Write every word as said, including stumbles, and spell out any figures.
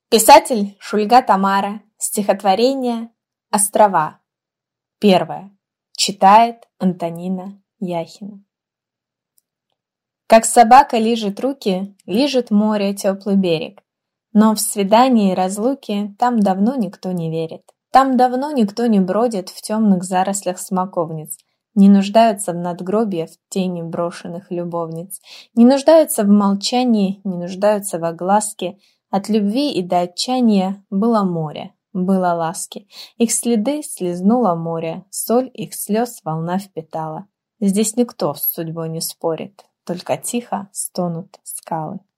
Писатель Шульга Тамара. Стихотворение «Острова». Первое. Читает Антонина Яхина. Как собака лижет руки, лижет море теплый берег. Но в свидании и разлуке там давно никто не верит. Там давно никто не бродит в темных зарослях смоковниц, не нуждаются в надгробье в тени брошенных любовниц, не нуждаются в молчании, не нуждаются в огласке. От любви и до отчаяния было море, было ласки. Их следы слизнуло море, соль их слез волна впитала. Здесь никто с судьбой не спорит, только тихо стонут скалы.